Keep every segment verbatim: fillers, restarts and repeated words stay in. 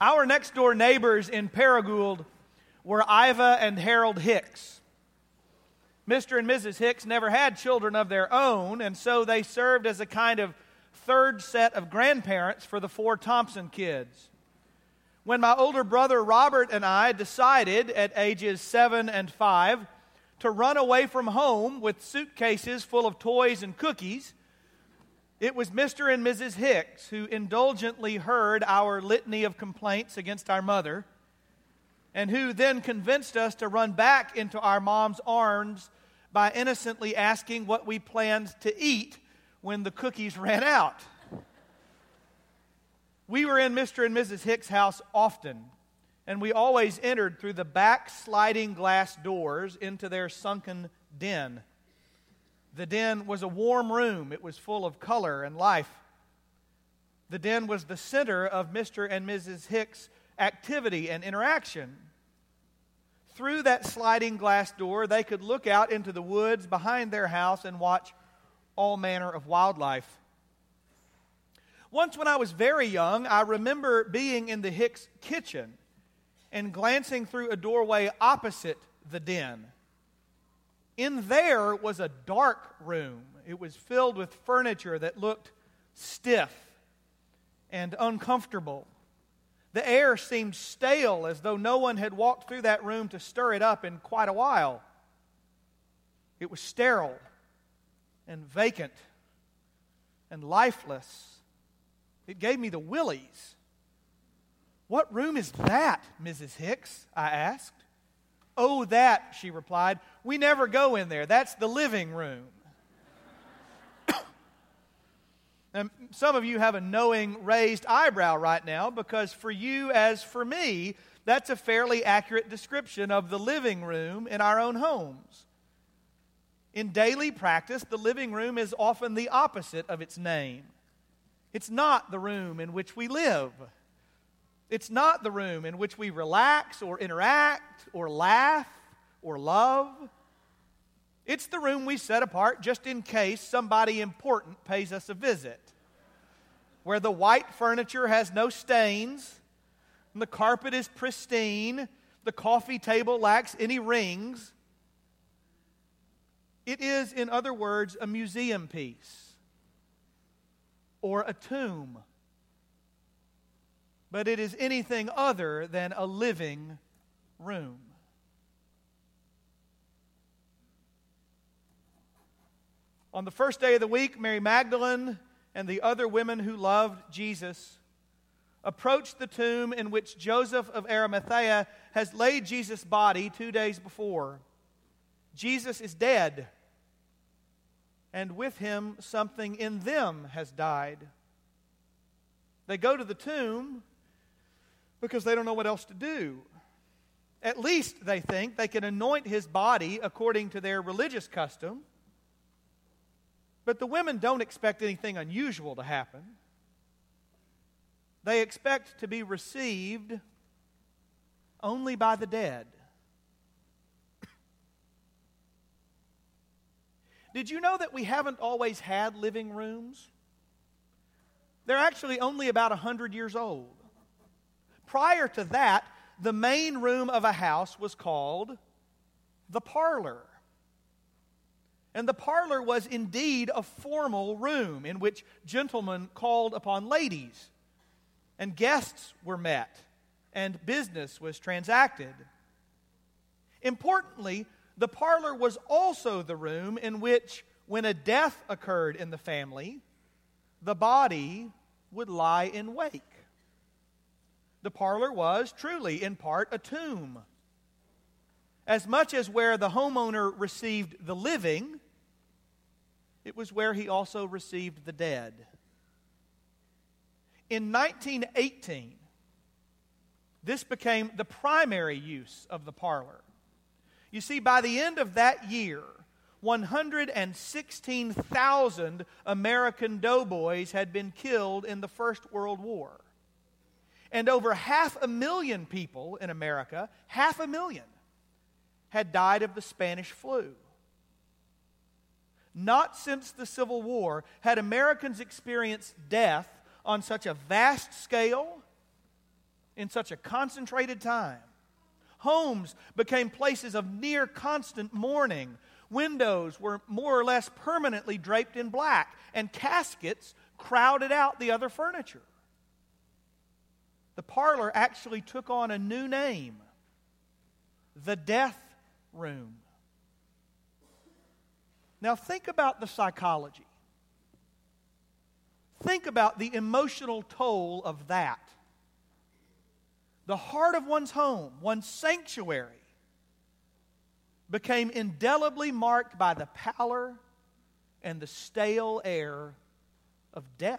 Our next-door neighbors in Paragould were Iva and Harold Hicks. Mister and Missus Hicks never had children of their own, and so they served as a kind of third set of grandparents for the four Thompson kids. When my older brother Robert and I decided at ages seven and five to run away from home with suitcases full of toys and cookies, it was Mister and Missus Hicks who indulgently heard our litany of complaints against our mother, and who then convinced us to run back into our mom's arms by innocently asking what we planned to eat when the cookies ran out. We were in Mister and Missus Hicks' house often, and we always entered through the back sliding glass doors into their sunken den. The den was a warm room. It was full of color and life. The den was the center of Mister and Missus Hicks' activity and interaction. Through that sliding glass door, they could look out into the woods behind their house and watch all manner of wildlife. Once when I was very young, I remember being in the Hicks kitchen and glancing through a doorway opposite the den. In there was a dark room. It was filled with furniture that looked stiff and uncomfortable. The air seemed stale, as though no one had walked through that room to stir it up in quite a while. It was sterile and vacant and lifeless. It gave me the willies. "What room is that, Missus Hicks?" I asked. "Oh, that," she replied. "We never go in there. That's the living room." And some of you have a knowing raised eyebrow right now, because for you, as for me, that's a fairly accurate description of the living room in our own homes. In daily practice, the living room is often the opposite of its name. It's not the room in which we live. It's not the room in which we relax or interact or laugh or love. It's the room we set apart just in case somebody important pays us a visit, where the white furniture has no stains, and the carpet is pristine, the coffee table lacks any rings. It is, in other words, a museum piece or a tomb. But it is anything other than a living room. On the first day of the week, Mary Magdalene and the other women who loved Jesus approached the tomb in which Joseph of Arimathea has laid Jesus' body two days before. Jesus is dead, and with him something in them has died. They go to the tomb because they don't know what else to do. At least, they think, they can anoint his body according to their religious custom. But the women don't expect anything unusual to happen. They expect to be received only by the dead. Did you know that we haven't always had living rooms? They're actually only about one hundred years old. Prior to that, the main room of a house was called the parlor. And the parlor was indeed a formal room in which gentlemen called upon ladies, and guests were met, and business was transacted. Importantly, the parlor was also the room in which, when a death occurred in the family, the body would lie in wake. The parlor was truly, in part, a tomb. As much as where the homeowner received the living, it was where he also received the dead. In nineteen eighteen, this became the primary use of the parlor. You see, by the end of that year, one hundred sixteen thousand American doughboys had been killed in the First World War. And over half a million people in America, half a million, had died of the Spanish flu. Not since the Civil War had Americans experienced death on such a vast scale in such a concentrated time. Homes became places of near constant mourning. Windows were more or less permanently draped in black, and caskets crowded out the other furniture. The parlor actually took on a new name, the death room. Now think about the psychology. Think about the emotional toll of that. The heart of one's home, one's sanctuary, became indelibly marked by the pallor and the stale air of death.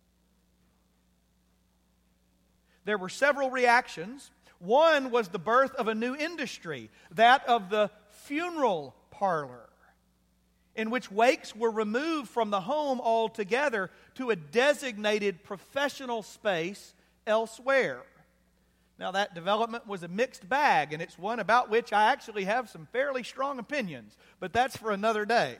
There were several reactions. One was the birth of a new industry, that of the funeral parlor, in which wakes were removed from the home altogether to a designated professional space elsewhere. Now, that development was a mixed bag, and it's one about which I actually have some fairly strong opinions, but that's for another day.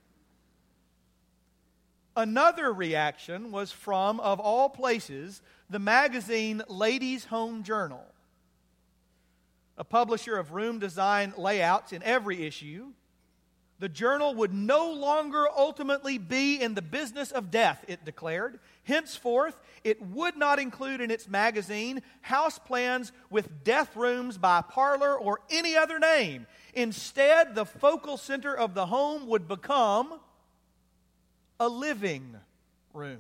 Another reaction was from, of all places, the magazine Ladies' Home Journal, a publisher of room design layouts in every issue. The journal would no longer ultimately be in the business of death, it declared. Henceforth, it would not include in its magazine house plans with death rooms by parlor or any other name. Instead, the focal center of the home would become a living room.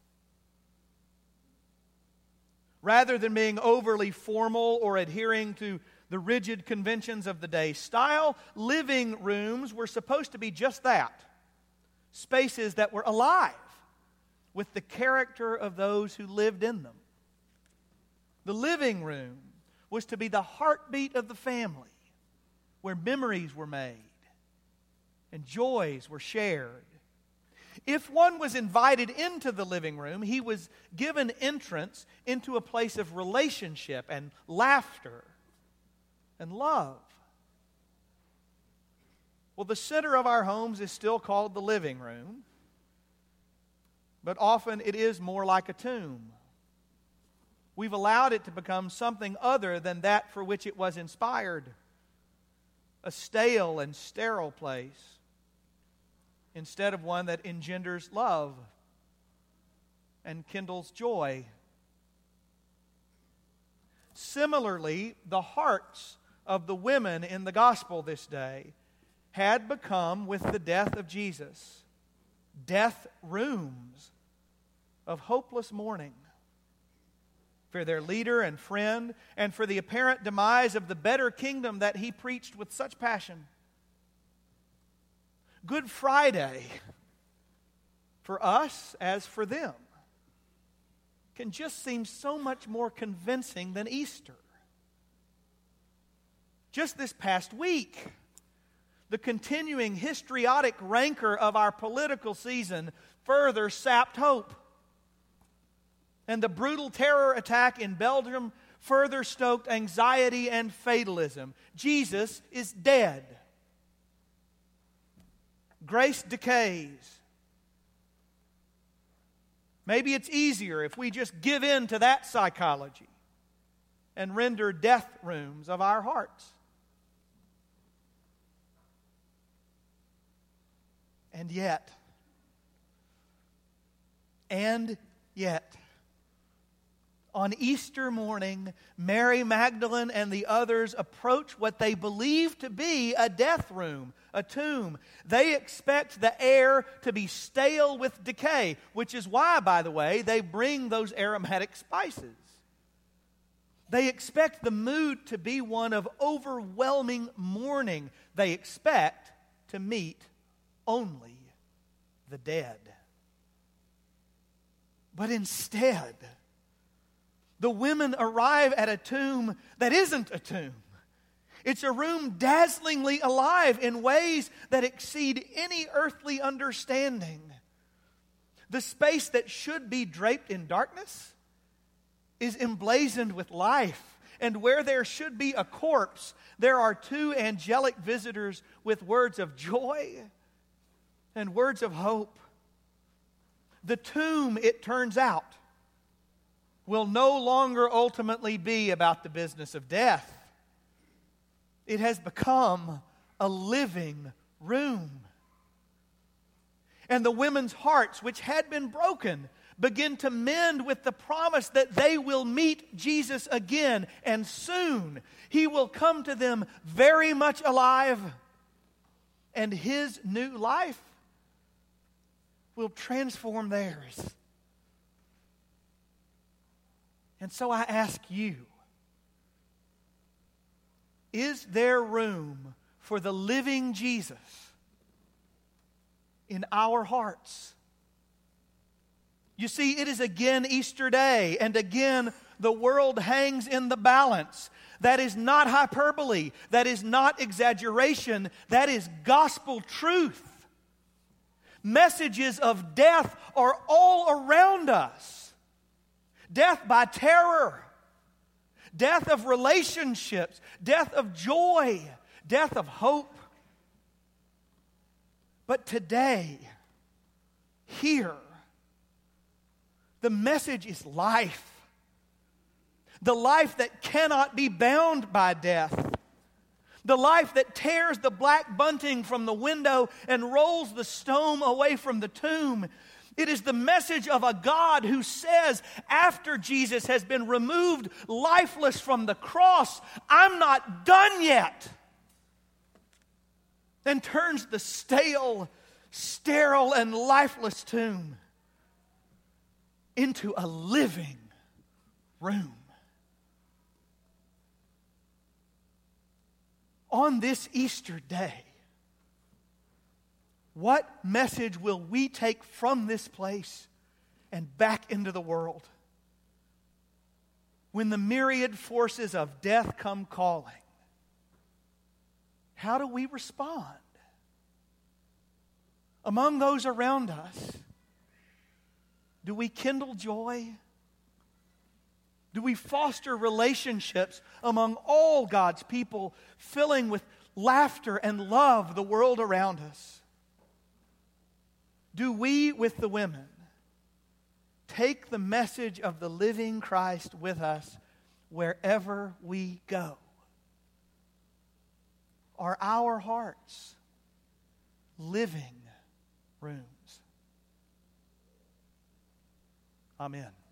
Rather than being overly formal or adhering to the rigid conventions of the day style, living rooms were supposed to be just that. Spaces that were alive with the character of those who lived in them. The living room was to be the heartbeat of the family, where memories were made and joys were shared. If one was invited into the living room, he was given entrance into a place of relationship and laughter and love. Well, the center of our homes is still called the living room, but often it is more like a tomb. We've allowed it to become something other than that for which it was inspired, a stale and sterile place, instead of one that engenders love and kindles joy. Similarly, the hearts of the women in the gospel this day had become, with the death of Jesus, death rooms of hopeless mourning for their leader and friend, and for the apparent demise of the better kingdom that he preached with such passion. Good Friday, for us as for them, can just seem so much more convincing than Easter. Just this past week, the continuing histrionic rancor of our political season further sapped hope. And the brutal terror attack in Belgium further stoked anxiety and fatalism. Jesus is dead. Grace decays. Maybe it's easier if we just give in to that psychology and render death rooms of our hearts. And yet, and yet, on Easter morning, Mary Magdalene and the others approach what they believe to be a death room, a tomb. They expect the air to be stale with decay, which is why, by the way, they bring those aromatic spices. They expect the mood to be one of overwhelming mourning. They expect to meet only the dead. But instead, the women arrive at a tomb that isn't a tomb. It's a room dazzlingly alive in ways that exceed any earthly understanding. The space that should be draped in darkness is emblazoned with life. And where there should be a corpse, there are two angelic visitors with words of joy and words of hope. The tomb, it turns out, will no longer ultimately be about the business of death. It has become a living room. And the women's hearts, which had been broken, begin to mend with the promise that they will meet Jesus again, and soon He will come to them very much alive, and His new life will transform theirs. And so I ask you, is there room for the living Jesus in our hearts? You see, it is again Easter Day, and again the world hangs in the balance. That is not hyperbole. That is not exaggeration. That is gospel truth. Messages of death are all around us. Death by terror. Death of relationships. Death of joy. Death of hope. But today, here, the message is life. The life that cannot be bound by death. The life that tears the black bunting from the window and rolls the stone away from the tomb. It is the message of a God who says, after Jesus has been removed lifeless from the cross, I'm not done yet. Then turns the stale, sterile, and lifeless tomb into a living room. On this Easter day, what message will we take from this place and back into the world? When the myriad forces of death come calling, how do we respond? Among those around us, do we kindle joy? Do we foster relationships among all God's people, filling with laughter and love the world around us? Do we, with the women, take the message of the living Christ with us wherever we go? Are our hearts living rooms? Amen.